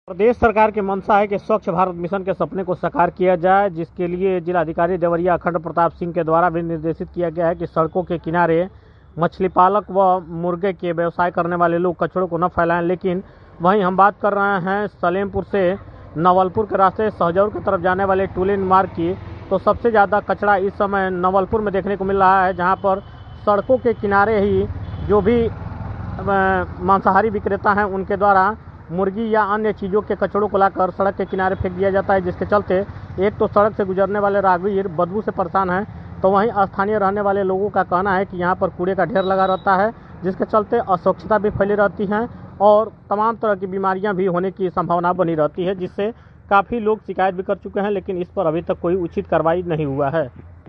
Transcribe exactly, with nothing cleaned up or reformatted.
प्रदेश सरकार की मंशा है कि स्वच्छ भारत मिशन के सपने को साकार किया जाए, जिसके लिए जिलाधिकारी देवरिया अखंड प्रताप सिंह के द्वारा भी निर्देशित किया गया है कि सड़कों के किनारे मछली पालक व मुर्गे के व्यवसाय करने वाले लोग कचड़ों को न फैलाएं। लेकिन वहीं हम बात कर रहे हैं सलेमपुर से नवलपुर के रास्ते सहजौर की तरफ जाने वाले टू लेन मार्ग की, तो सबसे ज़्यादा कचरा इस समय नवलपुर में देखने को मिल रहा है, जहाँ पर सड़कों के किनारे ही जो भी मांसाहारी विक्रेता हैं उनके द्वारा मुर्गी या अन्य चीज़ों के कचड़ों को लाकर सड़क के किनारे फेंक दिया जाता है, जिसके चलते एक तो सड़क से गुजरने वाले राहगीर बदबू से परेशान हैं, तो वहीं स्थानीय रहने वाले लोगों का कहना है कि यहाँ पर कूड़े का ढेर लगा रहता है, जिसके चलते अस्वच्छता भी फैली रहती है और तमाम तरह की बीमारियां भी होने की संभावना बनी रहती है, जिससे काफ़ी लोग शिकायत भी कर चुके हैं, लेकिन इस पर अभी तक कोई उचित कार्रवाई नहीं हुआ है।